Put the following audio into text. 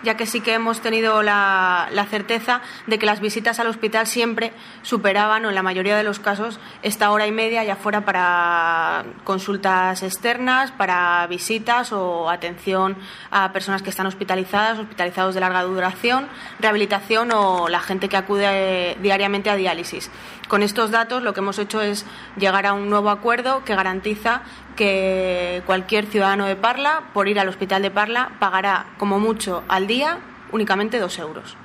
ya que sí que hemos tenido la certeza de que las visitas al hospital siempre superaban, o en la mayoría de los casos, esta hora y media, ya fuera para consultas externas, para visitas o atención a personas que están hospitalizados de larga duración, rehabilitación o la gente que acude diariamente a diálisis. Con estos datos lo que hemos hecho es llegar a un nuevo acuerdo que garantiza que cualquier ciudadano de Parla, por ir al hospital de Parla, pagará como mucho al día únicamente 2 euros.